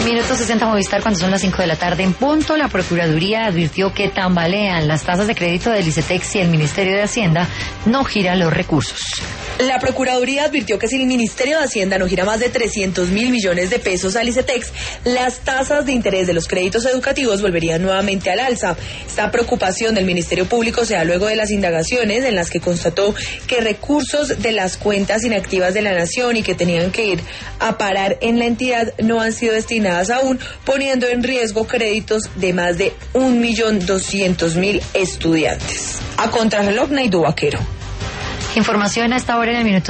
Minuto 60 Movistar, cuando son las 5 de la tarde en punto. La Procuraduría advirtió que tambalean las tasas de crédito del ICETEX y el Ministerio de Hacienda no gira los recursos. La Procuraduría advirtió que si el Ministerio de Hacienda no gira más de 300.000 millones de pesos al ICETEX, las tasas de interés de los créditos educativos volverían nuevamente al alza. Esta preocupación del Ministerio Público se da luego de las indagaciones en las que constató que recursos de las cuentas inactivas de la Nación y que tenían que ir a parar en la entidad no han sido destinadas aún, poniendo en riesgo créditos de más de 1.200.000 estudiantes. A contrarreloj, Naidu Vaquero. Información a esta hora en el minuto